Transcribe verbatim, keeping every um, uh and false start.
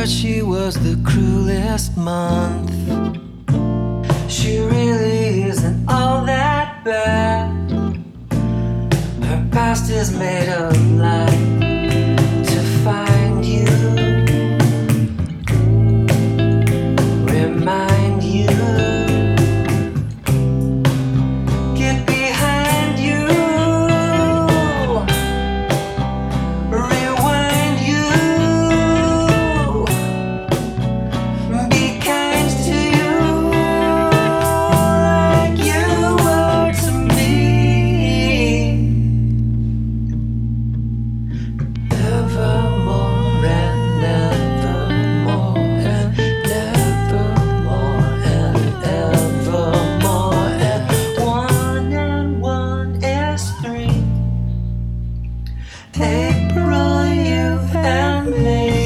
heard she was the cruelest month. She really isn't all that bad. Her past is made of light to find you, remind you, get behind you, rewind you, be kind to you like you were to me. Evermore and nevermore and nevermore and evermore, and one and one is three. April, you and me.